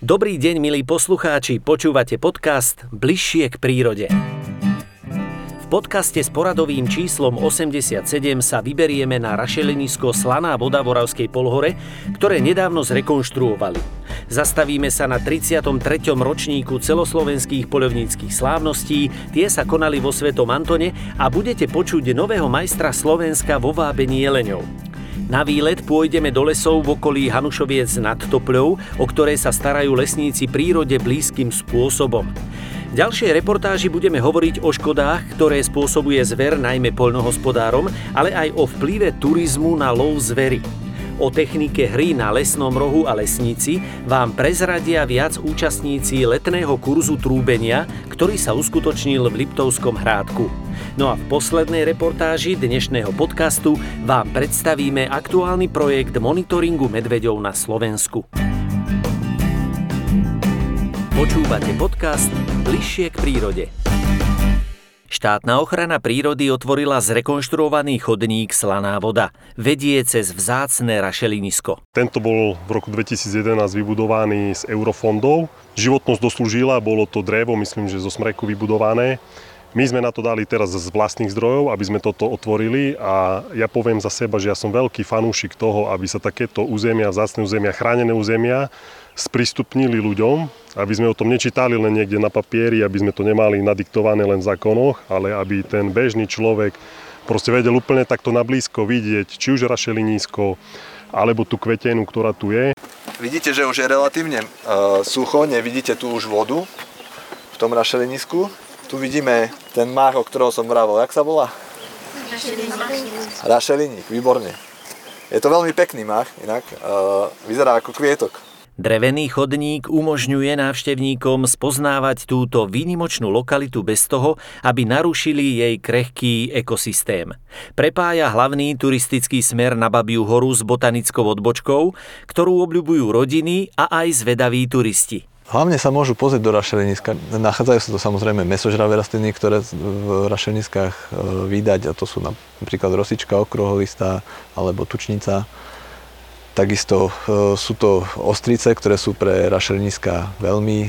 Dobrý deň, milí poslucháči, počúvate podcast Bližšie k prírode. V podcaste s poradovým číslom 87 sa vyberieme na rašelinisko Slaná voda v Oravskej Polhore, ktoré nedávno zrekonštruovali. Zastavíme sa na 33. ročníku celoslovenských poľovníckych slávností, tie sa konali vo Svetom Antone a budete počuť nového majstra Slovenska vo vábení jeleňov. Na výlet pôjdeme do lesov v okolí Hanušoviec nad Topľou, o ktoré sa starajú lesníci prírode blízkym spôsobom. V ďalšej reportáži budeme hovoriť o škodách, ktoré spôsobuje zver najmä poľnohospodárom, ale aj o vplyve turizmu na lov zveri. O technike hry na lesnom rohu a lesníci vám prezradia viac účastníci letného kurzu trúbenia, ktorý sa uskutočnil v Liptovskom Hrádku. No a v poslednej reportáži dnešného podcastu vám predstavíme aktuálny projekt monitoringu medveďov na Slovensku. Počúvate podcast Bližšie k prírode. Štátna ochrana prírody otvorila zrekonštruovaný chodník Slaná voda. Vedie cez vzácne rašelinisko. Tento bol v roku 2011 vybudovaný z eurofondov. Životnosť doslúžila, bolo to drevo, myslím, že zo smreku vybudované. My sme na to dali teraz z vlastných zdrojov, aby sme toto otvorili a ja poviem za seba, že ja som veľký fanúšik toho, aby sa takéto územia, vzácne územia, chránené územia sprístupnili ľuďom, aby sme o tom nečítali len niekde na papieri, aby sme to nemali nadiktované len v zákonoch, ale aby ten bežný človek proste vedel úplne takto nablízko vidieť, či už rašelinísko, alebo tú kvetenu, ktorá tu je. Vidíte, že už je relatívne sucho, nevidíte tu už vodu v tom rašelinisku. Tu vidíme ten mách, o ktorom som vravel. Jak sa volá? Rašeliník, výborne. Je to veľmi pekný mách, inak vyzerá ako kvietok. Drevený chodník umožňuje návštevníkom spoznávať túto výnimočnú lokalitu bez toho, aby narušili jej krehký ekosystém. Prepája hlavný turistický smer na Babiu horu s botanickou odbočkou, ktorú obľubujú rodiny a aj zvedaví turisti. Hlavne sa môžu pozrieť do rašeliniska. Nachádzajú sa to samozrejme mäsožravé rastliny, ktoré v rašeliniskách vydať, a to sú napríklad rosička okruholistá alebo tučnica. Takisto sú to ostrice, ktoré sú pre rašeliniska veľmi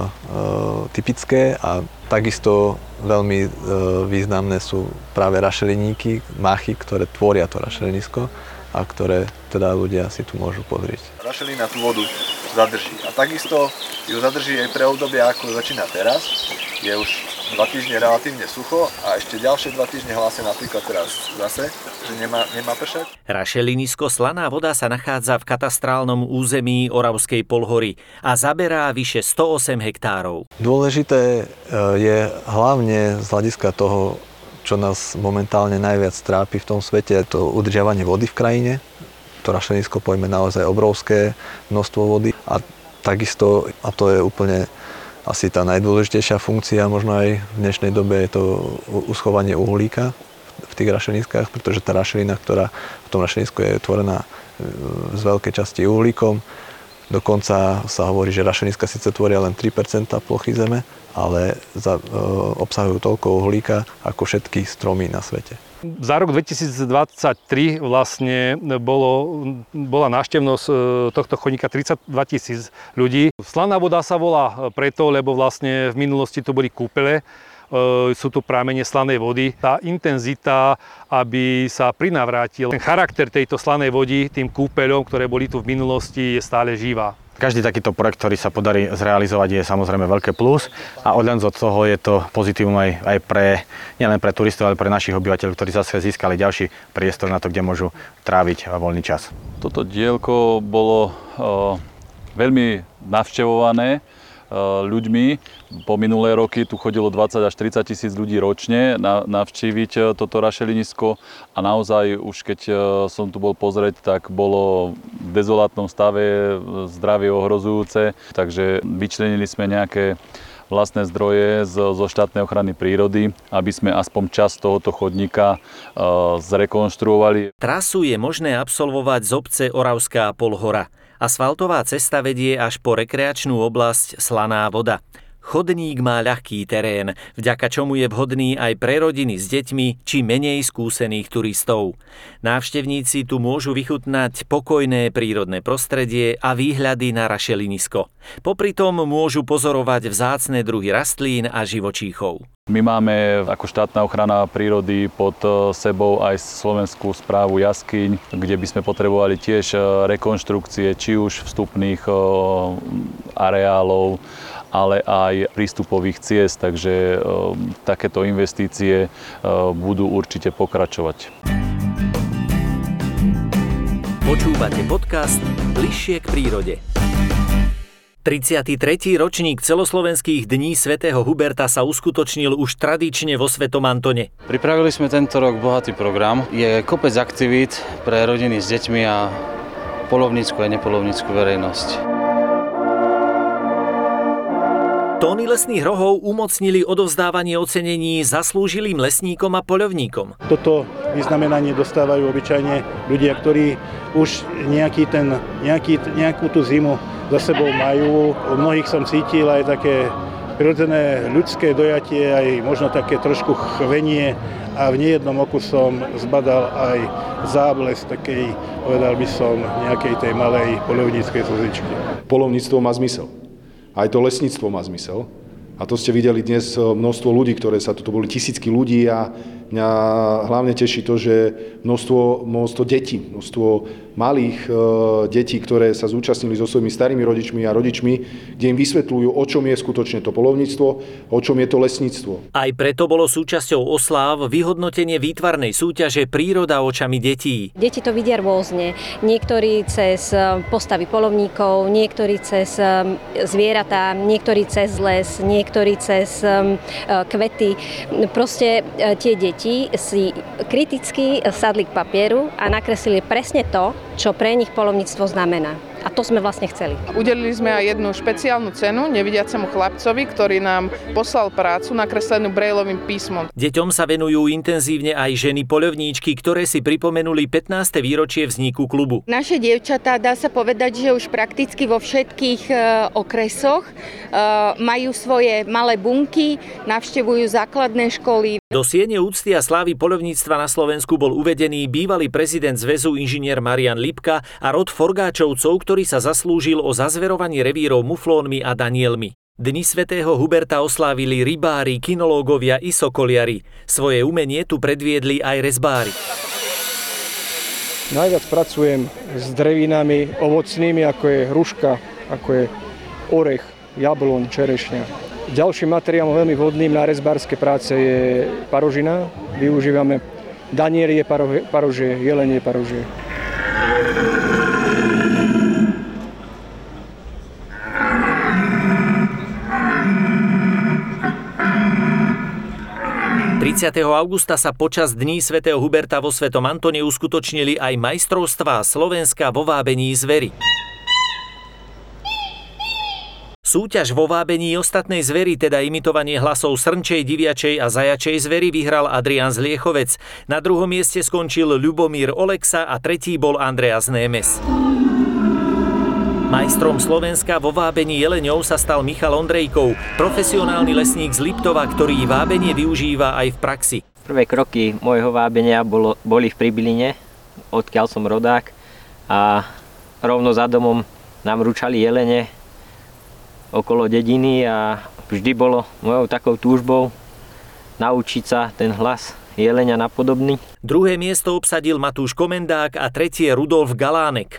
typické a takisto veľmi významné sú práve rašeliníky, machy, ktoré tvoria to rašelinisko a ktoré teda ľudia si tu môžu pozrieť. Rašelina tú vodu zadrží a takisto ju zadrží aj pre obdobie, ako začína teraz. Je už 2 týždne relatívne sucho a ešte ďalšie 2 týždne hlásia napríklad teraz zase, že nemá pršať. Rašelinisko Slaná voda sa nachádza v katastrálnom území Oravskej Polhory a zaberá vyše 108 hektárov. Dôležité je hlavne z hľadiska toho, čo nás momentálne najviac trápi v tom svete, to udržiavanie vody v krajine. To rašelinisko pojme naozaj obrovské množstvo vody a takisto, a to je úplne asi tá najdôležitejšia funkcia, možno aj v dnešnej dobe, je to uschovanie uhlíka v tých rašeliniskách, pretože tá rašelina, ktorá v tom rašelinisku je tvorená z veľkej časti uhlíkom. Dokonca sa hovorí, že rašeliniska síce tvoria len 3% plochy zeme, ale obsahujú toľko uhlíka ako všetky stromy na svete. Za rok 2023 vlastne bola návštevnosť tohto chodníka 32 000 ľudí. Slaná voda sa volá preto, lebo vlastne v minulosti to boli kúpele, sú tu prámene slanej vody. Tá intenzita, aby sa prinavrátil ten charakter tejto slanej vody tým kúpeľom, ktoré boli tu v minulosti, je stále živá. Každý takýto projekt, ktorý sa podarí zrealizovať, je samozrejme veľké plus a odľaľ od toho je to pozitívum aj pre, nielen pre turistov, ale pre našich obyvateľov, ktorí zase získali ďalší priestor na to, kde môžu tráviť voľný čas. Toto dielko bolo veľmi navštevované ľuďmi. Po minulé roky tu chodilo 20 až 30 tisíc ľudí ročne navštíviť toto rašelinisko a naozaj už keď som tu bol pozrieť, tak bolo v dezolátnom stave, zdravie ohrozujúce, takže vyčlenili sme nejaké vlastné zdroje zo štátnej ochrany prírody, aby sme aspoň časť tohoto chodníka zrekonštruovali. Trasu je možné absolvovať z obce Oravská Polhora. Asfaltová cesta vedie až po rekreačnú oblasť Slaná voda. Chodník má ľahký terén, vďaka čomu je vhodný aj pre rodiny s deťmi či menej skúsených turistov. Návštevníci tu môžu vychutnať pokojné prírodné prostredie a výhľady na rašelinisko. Popritom môžu pozorovať vzácne druhy rastlín a živočíchov. My máme ako štátna ochrana prírody pod sebou aj Slovenskú správu jaskyň, kde by sme potrebovali tiež rekonštrukcie či už vstupných areálov, ale aj prístupových ciest, takže takéto investície budú určite pokračovať. Počúvate podcast Bližšie k prírode. 33. ročník celoslovenských dní svätého Huberta sa uskutočnil už tradične vo Svetom Antone. Pripravili sme tento rok bohatý program. Je kopec aktivít pre rodiny s deťmi a poľovnícku a nepoľovnícku verejnosť. Tóny lesných rohov umocnili odovzdávanie ocenení zaslúžilým lesníkom a poľovníkom. Toto vyznamenanie dostávajú obyčajne ľudia, ktorí už nejakú tú zimu za sebou majú. U mnohých som cítil aj také prirodzené ľudské dojatie, aj možno také trošku chvenie a v nejednom oku som zbadal aj záblesk takej, povedal by som, nejakej tej malej poľovníckej slzičky. Poľovníctvo má zmysel. Aj to lesníctvo má zmysel. A to ste videli dnes množstvo ľudí, to boli tisícky ľudí a mňa hlavne teší to, že množstvo detí, množstvo malých detí, ktoré sa zúčastnili so svojimi starými rodičmi a rodičmi, kde im vysvetľujú, o čom je skutočne to poľovníctvo, o čom je to lesníctvo. Aj preto bolo súčasťou osláv vyhodnotenie výtvarnej súťaže Príroda očami detí. Deti to vidia rôzne. Niektorí cez postavy poľovníkov, niektorí cez zvieratá, niektorí cez les, niektorí cez kvety. Proste tie deti si kriticky sadli k papieru a nakreslili presne to, čo pre nich poľovníctvo znamená. A to sme vlastne chceli. Udelili sme aj jednu špeciálnu cenu nevidiacemu chlapcovi, ktorý nám poslal prácu nakreslenú brejlovým písmom. Deťom sa venujú intenzívne aj ženy poľovníčky, ktoré si pripomenuli 15. výročie vzniku klubu. Naše dievčatá, dá sa povedať, že už prakticky vo všetkých okresoch majú svoje malé bunky, navštevujú základné školy. Do siene úcty a slávy poľovníctva na Slovensku bol uvedený bývalý prezident zväzu inžinier Marian Lipka a rod Forgáčovcov, ktorý sa zaslúžil o zazverovanie revírov muflónmi a danielmi. Dni svätého Huberta oslávili rybári, kinológovia i sokoliari. Svoje umenie tu predviedli aj rezbári. Najviac pracujem s drevinami ovocnými, ako je hruška, ako je orech, jablon, čerešňa. Ďalším materiálom veľmi vhodným na rezbárske práce je parožina. Využívame danielie parožie, jelenie parožie. Augusta sa počas Dní svätého Huberta vo Svetom Antone uskutočnili aj majstrovstvá Slovenska vo vábení zvery. Súťaž vo vábení ostatnej zvery, teda imitovanie hlasov srnčej, diviačej a zajačej zvery, vyhral Adrián Zliechovec. Na druhom mieste skončil Ľubomír Oleksa a tretí bol Andreas Némes. Majstrom Slovenska vo vábení jeleňov sa stal Michal Ondrejkov, profesionálny lesník z Liptova, ktorý vábenie využíva aj v praxi. Prvé kroky môjho vábenia boli v Pribiline, odkiaľ som rodák, a rovno za domom nám ručali jelene okolo dediny a vždy bolo mojou takou túžbou naučiť sa ten hlas jeleňa napodobný. Druhé miesto obsadil Matúš Komendák a tretie Rudolf Galánek.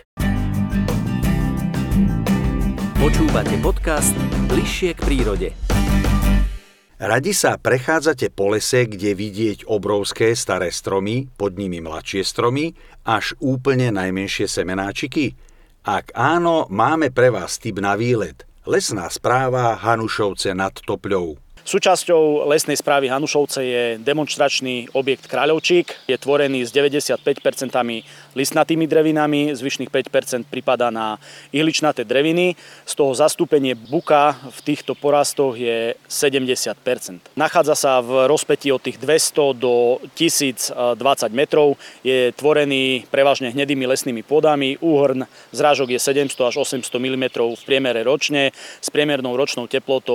Počúvate podcast Bližšie k prírode. Radi sa prechádzate po lese, kde vidieť obrovské staré stromy, pod nimi mladšie stromy, až úplne najmenšie semenáčiky? Ak áno, máme pre vás tip na výlet. Lesná správa Hanušovce nad Topľou. Súčasťou lesnej správy Hanušovce je demonštračný objekt Kráľovčík. Je tvorený s 95% listnatými drevinami, zvyšných 5% pripadá na ihličnaté dreviny. Z toho zastúpenie buka v týchto porastoch je 70%. Nachádza sa v rozpätí od tých 200 do 1020 metrov. Je tvorený prevažne hnedými lesnými pôdami. Úhrn zrážok je 700 až 800 mm v priemere ročne s priemernou ročnou teplotou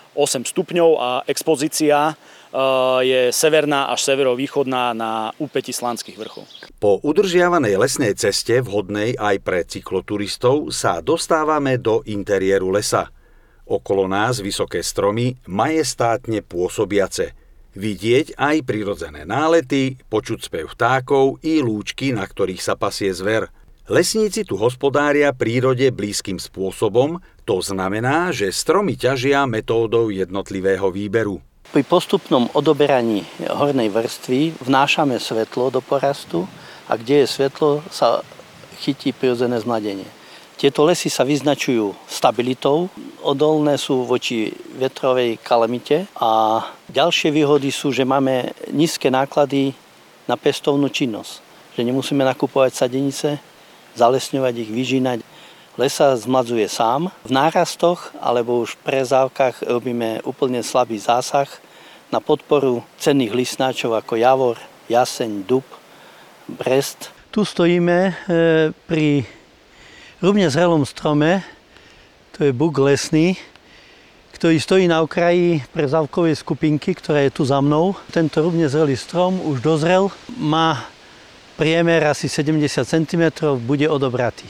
8 stupňov a expozícia je severná až severovýchodná na úpätí Slánskych vrchov. Po udržiavanej lesnej ceste, vhodnej aj pre cykloturistov, sa dostávame do interiéru lesa. Okolo nás vysoké stromy, majestátne pôsobiace. Vidieť aj prirodzené nálety, počuť spev vtákov i lúčky, na ktorých sa pasie zver. Lesníci tu hospodária prírode blízkym spôsobom, to znamená, že stromy ťažia metódou jednotlivého výberu. Pri postupnom odoberaní hornej vrstvy vnášame svetlo do porastu a kde je svetlo, sa chytí prirodzené zmladenie. Tieto lesy sa vyznačujú stabilitou, odolné sú voči vetrovej kalamite a ďalšie výhody sú, že máme nízke náklady na pestovnú činnosť. Že nemusíme nakupovať sadenice, zalesňovať ich, vyžínať. Les sa zmladzuje sám. V nárastoch alebo už v prezávkach robíme úplne slabý zásah na podporu cenných listnáčov ako javor, jaseň, dub, brest. Tu stojíme pri rubne zrelom strome, to je buk lesný, ktorý stojí na okraji prezávkovej skupinky, ktorá je tu za mnou. Tento rubne zrelý strom už dozrel, má priemer asi 70 cm, bude odobratý.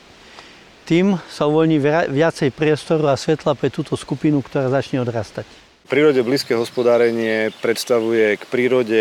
Tým sa uvoľní viacej priestoru a svetla pre túto skupinu, ktorá začne odrastať. V prírode blízke hospodárenie predstavuje k prírode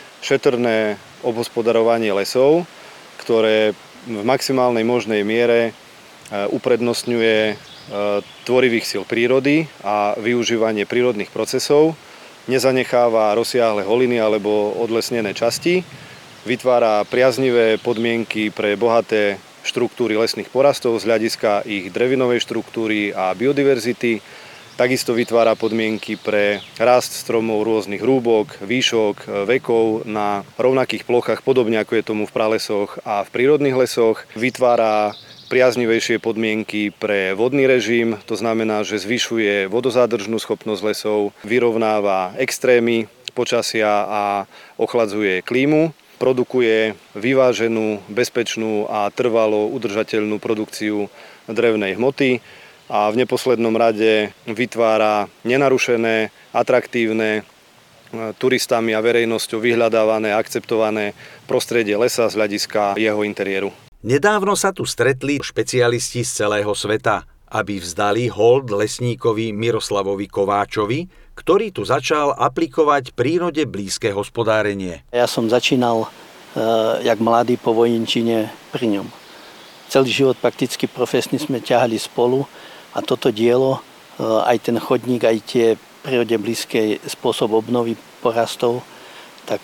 šetrné obhospodarovanie lesov, ktoré v maximálnej možnej miere uprednostňuje tvorivých síl prírody a využívanie prírodných procesov, nezanecháva rozsiahle holiny alebo odlesnené časti, vytvára priaznivé podmienky pre bohaté štruktúry lesných porastov z hľadiska ich drevinovej štruktúry a biodiverzity. Takisto vytvára podmienky pre rast stromov rôznych rúbok, výšok, vekov na rovnakých plochách, podobne ako je tomu v pralesoch a v prírodných lesoch. Vytvára priaznivejšie podmienky pre vodný režim, to znamená, že zvyšuje vodozádržnú schopnosť lesov, vyrovnáva extrémy počasia a ochladzuje klímu. Produkuje vyváženú, bezpečnú a trvalo udržateľnú produkciu drevnej hmoty a v neposlednom rade vytvára nenarušené, atraktívne, turistami a verejnosťou vyhľadávané a akceptované prostredie lesa z hľadiska jeho interiéru. Nedávno sa tu stretli špecialisti z celého sveta, aby vzdali hold lesníkovi Miroslavovi Kováčovi, ktorý tu začal aplikovať prírode blízke hospodárenie. Ja som začínal jak mladý po vojenčine pri ňom. Celý život prakticky profesný sme ťahali spolu a toto dielo, aj ten chodník, aj tie prírode blízke spôsob obnovy porastov, tak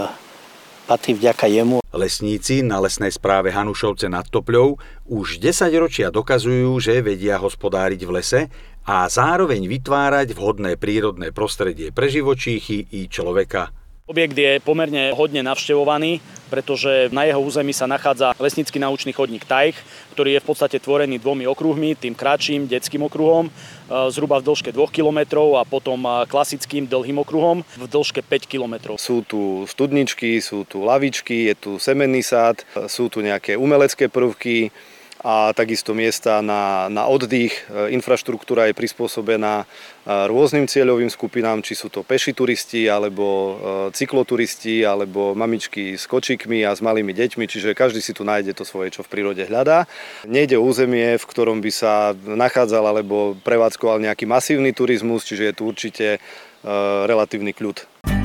patrí vďaka jemu. Lesníci na lesnej správe Hanušovce nad Topľou už 10 ročia dokazujú, že vedia hospodáriť v lese a zároveň vytvárať vhodné prírodné prostredie pre živočíchy i človeka. Objekt je pomerne hodne navštevovaný, pretože na jeho území sa nachádza lesnícky naučný chodník Tajch, ktorý je v podstate tvorený dvomi okruhmi, tým kratším detským okruhom, zhruba v dĺžke 2 km a potom klasickým dlhým okruhom v dĺžke 5 km. Sú tu studničky, sú tu lavičky, je tu semenný sád, sú tu nejaké umelecké prvky a takisto miesta na oddych. Infraštruktúra je prispôsobená rôznym cieľovým skupinám, či sú to peši turisti, alebo cykloturisti, alebo mamičky s kočíkmi a s malými deťmi, čiže každý si tu nájde to svoje, čo v prírode hľadá. Nejde o územie, v ktorom by sa nachádzal alebo prevádzkoval nejaký masívny turizmus, čiže je tu určite relatívny kľud.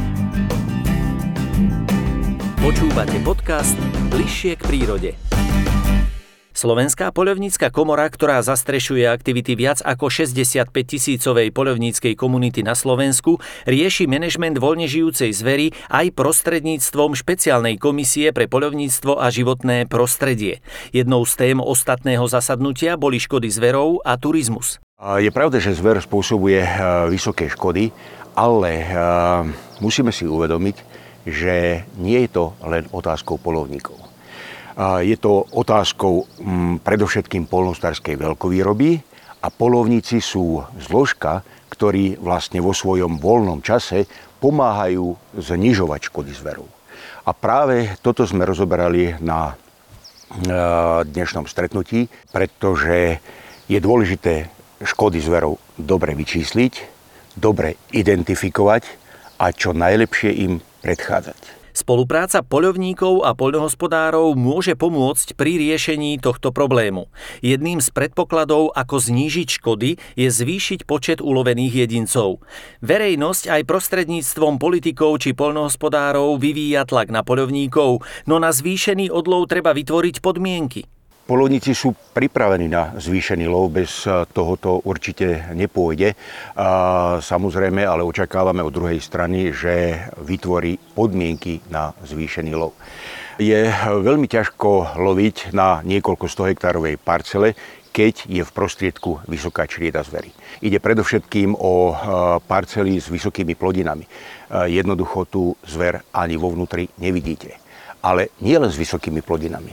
Počúvate podcast Bližšie k prírode. Slovenská poľovnícka komora, ktorá zastrešuje aktivity viac ako 65-tisícovej poľovníckej komunity na Slovensku, rieši manažment voľne žijúcej zvery aj prostredníctvom špeciálnej komisie pre poľovníctvo a životné prostredie. Jednou z tém ostatného zasadnutia boli škody zverov a turizmus. Je pravda, že zver spôsobuje vysoké škody, ale musíme si uvedomiť, že nie je to len otázkou poľovníkov. Je to otázkou predovšetkým poľnohospodárskej veľkovýroby a poľovníci sú zložka, ktorí vlastne vo svojom voľnom čase pomáhajú znižovať škody zverov. A práve toto sme rozoberali na dnešnom stretnutí, pretože je dôležité škody zverov dobre vyčísliť, dobre identifikovať a čo najlepšie im predchádzať. Spolupráca poľovníkov a poľnohospodárov môže pomôcť pri riešení tohto problému. Jedným z predpokladov, ako znížiť škody, je zvýšiť počet ulovených jedincov. Verejnosť aj prostredníctvom politikov či poľnohospodárov vyvíja tlak na poľovníkov, no na zvýšený odlov treba vytvoriť podmienky. Poľovníci sú pripravení na zvýšený lov, bez tohoto určite nepôjde. Samozrejme, ale očakávame od druhej strany, že vytvorí podmienky na zvýšený lov. Je veľmi ťažko loviť na niekoľko 100-hektárovej parcele, keď je v prostriedku vysoká črieda zvery. Ide predovšetkým o parcely s vysokými plodinami. Jednoducho tú zver ani vo vnútri nevidíte. Ale nie len s vysokými plodinami,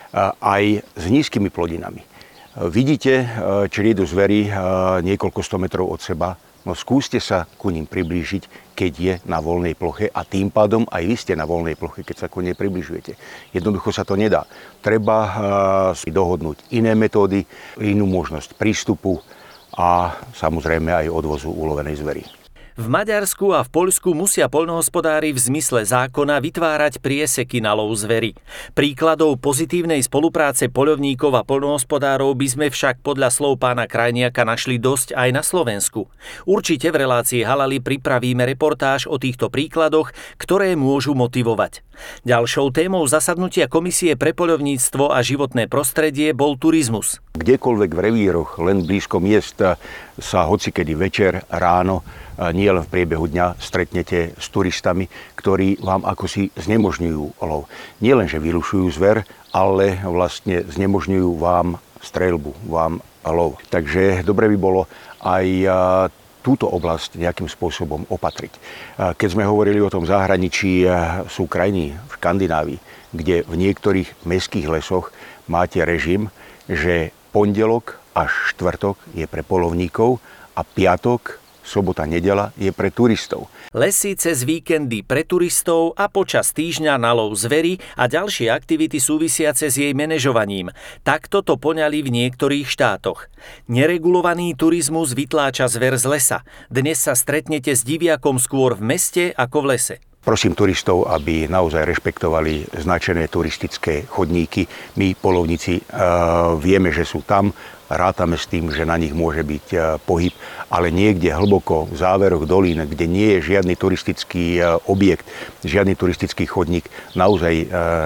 aj s nízkymi plodinami. Vidíte čriedu zvery niekoľko 100 metrov od seba, no skúste sa ku ním priblížiť, keď je na voľnej ploche a tým pádom aj vy ste na voľnej ploche, keď sa ku nej približujete. Jednoducho sa to nedá. Treba si dohodnúť iné metódy, inú možnosť prístupu a samozrejme aj odvozu ulovenej zvery. V Maďarsku a v Poľsku musia poľnohospodári v zmysle zákona vytvárať prieseky na lov zvery. Príkladov pozitívnej spolupráce poľovníkov a poľnohospodárov by sme však podľa slov pána Krajniaka našli dosť aj na Slovensku. Určite v relácii Halali pripravíme reportáž o týchto príkladoch, ktoré môžu motivovať. Ďalšou témou zasadnutia Komisie pre poľovníctvo a životné prostredie bol turizmus. Kdekoľvek v revíroch, len blízko miest sa hocikedy večer, ráno, nie len v priebehu dňa stretnete s turistami, ktorí vám akosi znemožňujú lov. Nie len, že vyrušujú zver, ale vlastne znemožňujú vám streľbu, vám lov. Takže dobre by bolo aj túto oblasť nejakým spôsobom opatriť. Keď sme hovorili o tom zahraničí, sú krajiny v Škandinávii, kde v niektorých mestských lesoch máte režim, že pondelok až štvrtok je pre poľovníkov a piatok, sobota, nedeľa je pre turistov. Lesy cez víkendy pre turistov a počas týždňa na lov zvery a ďalšie aktivity súvisiace s jej manažovaním. Takto to poňali v niektorých štátoch. Neregulovaný turizmus vytláča zver z lesa. Dnes sa stretnete s diviakom skôr v meste ako v lese. Prosím turistov, aby naozaj rešpektovali značené turistické chodníky. My, poľovníci, vieme, že sú tam, rátame s tým, že na nich môže byť pohyb, ale niekde hlboko v záveroch dolín, kde nie je žiadny turistický objekt, žiadny turistický chodník, naozaj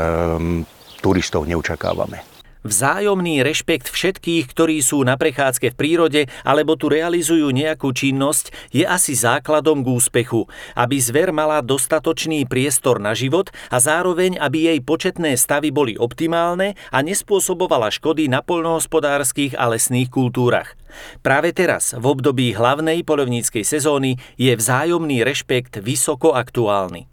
turistov neočakávame. Vzájomný rešpekt všetkých, ktorí sú na prechádzke v prírode alebo tu realizujú nejakú činnosť, je asi základom k úspechu, aby zver mala dostatočný priestor na život a zároveň, aby jej početné stavy boli optimálne a nespôsobovala škody na poľnohospodárskych a lesných kultúrach. Práve teraz, v období hlavnej poľovníckej sezóny, je vzájomný rešpekt vysoko aktuálny.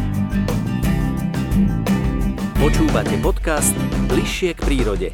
Počúvate podcast Bližšie k prírode.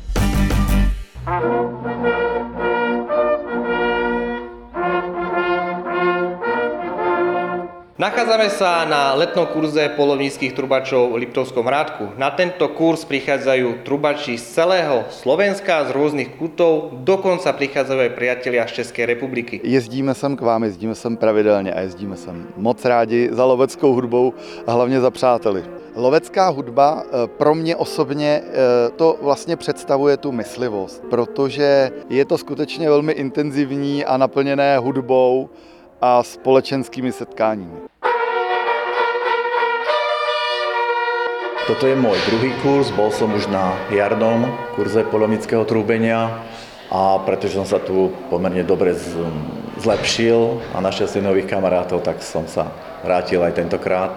Nachádzame sa na letnom kurze poľovníckych trubačov v Liptovskom Hrádku. Na tento kurz prichádzajú trubači z celého Slovenska, z rôznych kútov, dokonca prichádzajú aj priatelia z Českej republiky. Jezdíme sem k vám, jezdíme sem pravidelně a jezdíme sem moc rádi za loveckou hudbou a hlavně za přáteli. Lovecká hudba pro mě osobně to vlastně představuje tu myslivost, protože je to skutečně velmi intenzivní a naplněné hudbou a společenskými setkáními. Toto je môj druhý kurz, bol som už na jarnom kurze poľovníckeho trúbenia a pretože som sa tu pomerne dobre zlepšil a našiel si nových kamarátov, tak som sa vrátil aj tentokrát.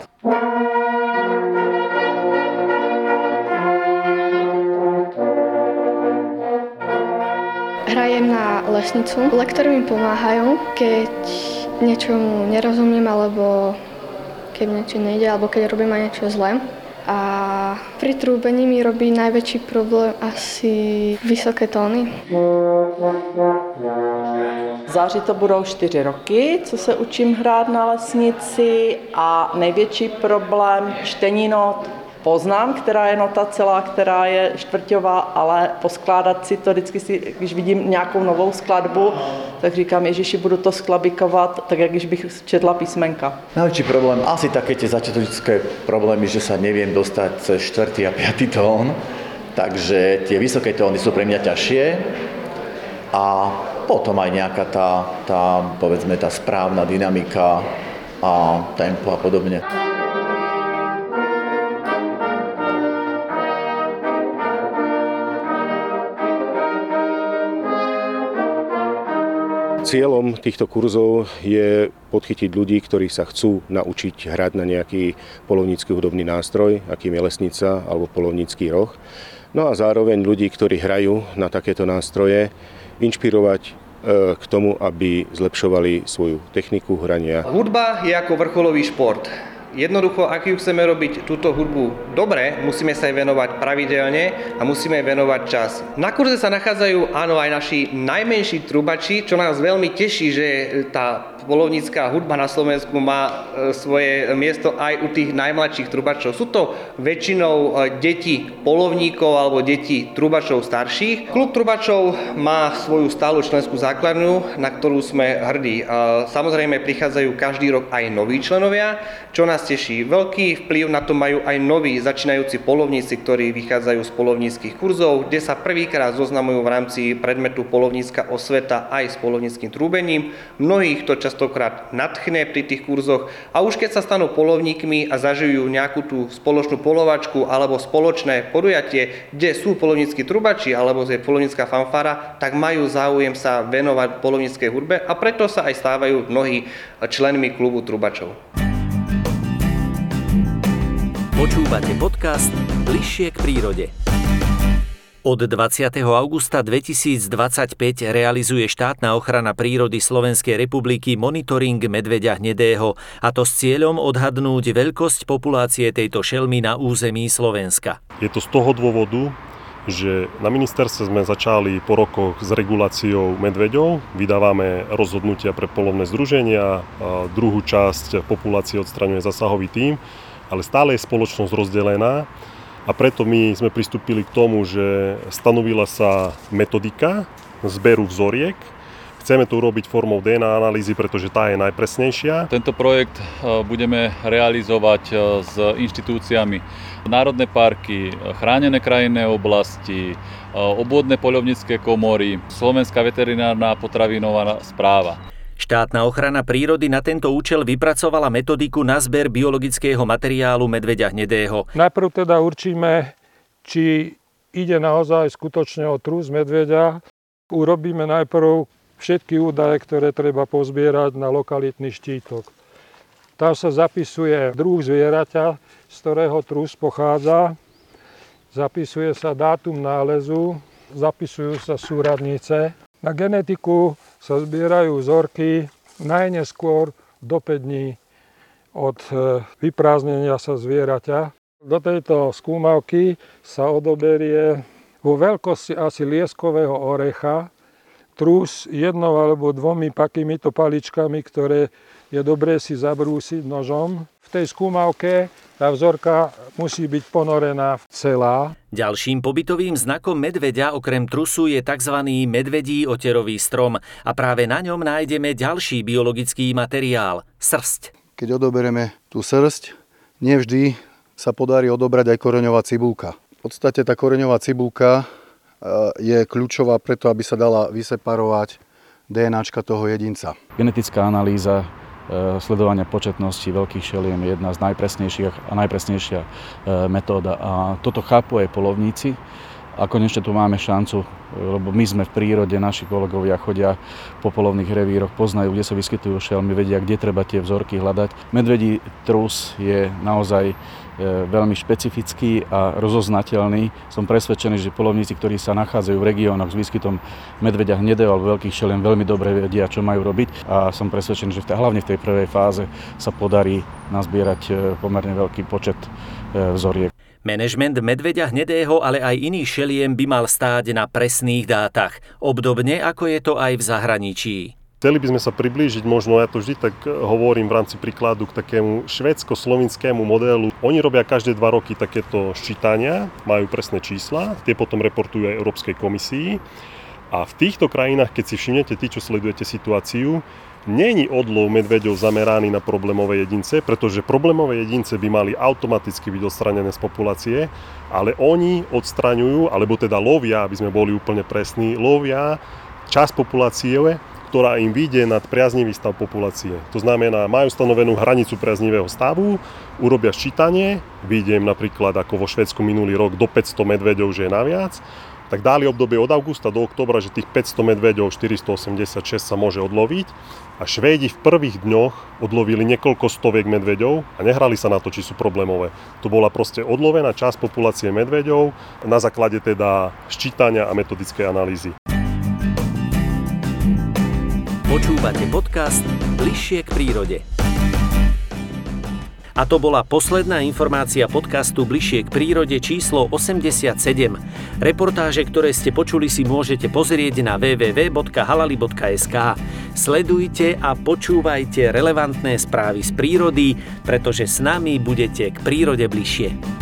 Hrajem na lesnicu. Lektory mi pomáhajú, keď niečomu nerozumiem, alebo keď niečo nejde, alebo keď robím aj niečo zlé. A pri trúbení mi robí najväčší problém asi vysoké tóny. V září to budou 4 roky, co se učím hrát na lesnici a největší problém čtení not poznám, která je nota celá, která je čtvrťová, ale poskládat si to vždycky když vidím nějakou novou skladbu, tak říkám, Ježiši, budu to sklabikovat, tak jak když bych četla písmenka. Najväčší problém, asi také tie začiatočné problémy, že sa neviem dostať cez 4. a 5. tón, takže tie vysoké tóny sú pre mňa ťažšie a potom aj nejaká povedzme, tá správna dynamika a tempo a podobne. Cieľom týchto kurzov je podchytiť ľudí, ktorí sa chcú naučiť hrať na nejaký poľovnícky hudobný nástroj, akým je lesnica alebo poľovnícky roh. No a zároveň ľudí, ktorí hrajú na takéto nástroje, inšpirovať k tomu, aby zlepšovali svoju techniku hrania. Hudba je ako vrcholový šport. Jednoducho, ak ju chceme robiť túto hudbu dobre, musíme sa jej venovať pravidelne a musíme jej venovať čas. Na kurze sa nachádzajú aj naši najmenší trubači, čo nás veľmi teší, že tá poľovnícka hudba na Slovensku má svoje miesto aj u tých najmladších trubačov. Sú to väčšinou deti poľovníkov alebo deti trubačov starších. Klub trubačov má svoju stálu členskú základňu, na ktorú sme hrdí. Samozrejme prichádzajú každý rok aj noví členovia, čo nás teší. Veľký vplyv na to majú aj noví začínajúci poľovníci, ktorí vychádzajú z poľovníckych kurzov, kde sa prvýkrát zoznamujú v rámci predmetu poľovnícka osveta aj s poľovníckym trúbením. Mnohých to častokrát nadchne pri tých kurzoch a už keď sa stanú poľovníkmi a zažijú nejakú tú spoločnú poľovačku alebo spoločné podujatie, kde sú poľovníckí trubači alebo je poľovnícka fanfára, tak majú záujem sa venovať poľovníckej hudbe a preto sa aj stávajú mnohí členmi klubu trubačov. Počúvate podcast Bližšie k prírode. Od 20. augusta 2025 realizuje štátna ochrana prírody Slovenskej republiky monitoring medveďa hnedého, a to s cieľom odhadnúť veľkosť populácie tejto šelmy na území Slovenska. Je to z toho dôvodu, že na ministerstve sme začali po rokoch s reguláciou medveďov. Vydávame rozhodnutia pre poľovné združenia, druhú časť populácie odstraňuje zasahový tím, ale stále je spoločnosť rozdelená a preto my sme pristúpili k tomu, že stanovila sa metodika zberu vzoriek. Chceme to urobiť formou DNA analýzy, pretože tá je najpresnejšia. Tento projekt budeme realizovať s inštitúciami národné parky, chránené krajinné oblasti, obvodné poľovnícke komory, Slovenská veterinárna a potravinová správa. Štátna ochrana prírody na tento účel vypracovala metodiku na zber biologického materiálu medveďa hnedého. Najprv teda určíme, či ide naozaj skutočne o trús medveďa. Urobíme najprv všetky údaje, ktoré treba pozbierať na lokalitný štítok. Tam sa zapisuje druh zvieraťa, z ktorého trús pochádza. Zapisuje sa dátum nálezu, zapisujú sa súradnice. Na genetiku sa zbierajú vzorky najneskôr do 5 dní od vyprázdnenia sa zvieraťa. Do tejto skúmavky sa odoberie vo veľkosti asi lieskového orecha trús jednou alebo dvomi takýmito paličkami, ktoré je dobré si zabrúsiť nožom. V tej skúmavke tá vzorka musí byť ponorená celá. Ďalším pobytovým znakom medveďa okrem trusu je tzv. Medvedí oterový strom a práve na ňom nájdeme ďalší biologický materiál – srsť. Keď odoberieme tú srsť, nevždy sa podarí odobrať aj koreňová cibulka. V podstate tá koreňová cibulka je kľúčová preto, aby sa dala vyseparovať DNAčka toho jedinca. Genetická analýza sledovania početnosti veľkých šeliem je jedna z najpresnejších a najpresnejšia metóda. A toto chápu aj poľovníci. A konečne tu máme šancu, lebo my sme v prírode, naši kolegovia chodia po poľovných revíroch, poznajú, kde sa vyskytujú šelmy, vedia, kde treba tie vzorky hľadať. Medvedí trús je naozaj veľmi špecifický a rozoznateľný. Som presvedčený, že poľovníci, ktorí sa nachádzajú v regiónoch s výskytom medveďa hnedého alebo veľkých šeliem, veľmi dobre vedia, čo majú robiť. A som presvedčený, že hlavne v tej prvej fáze sa podarí nazbierať pomerne veľký počet vzoriek. Manažment medveďa hnedého, ale aj iných šeliem by mal stáť na presných dátach, obdobne ako je to aj v zahraničí. Chceli by sme sa priblížiť, možno ja to vždy tak hovorím v rámci príkladu k takému švédsko-slovinskému modelu. Oni robia každé 2 roky takéto ščítania, majú presné čísla, tie potom reportujú aj Európskej komisii. A v týchto krajinách, keď si všimnete, tí, čo sledujete situáciu, není odlov medveďov zameraný na problémové jedince, pretože problémové jedince by mali automaticky byť odstranené z populácie, ale oni odstraňujú, alebo teda lovia, aby sme boli úplne presní, lovia časť populácie, ktorá im vyjde nad priaznivý stav populácie. To znamená, majú stanovenú hranicu priaznivého stavu, urobia ščítanie, vyjde im napríklad ako vo Švédsku minulý rok do 500 medveďov, že je naviac, tak dali obdobie od augusta do októbra, že tých 500 medveďov 486 sa môže odloviť a Švédi v prvých dňoch odlovili niekoľko stoviek medveďov a nehrali sa na to, či sú problémové. To bola proste odlovená časť populácie medveďov na základe teda ščítania a metodickej analýzy. Počúvate podcast Bližšie k prírode. A to bola posledná informácia podcastu Bližšie k prírode číslo 87. Reportáže, ktoré ste počuli, si môžete pozrieť na www.halali.sk. Sledujte a počúvajte relevantné správy z prírody, pretože s nami budete k prírode bližšie.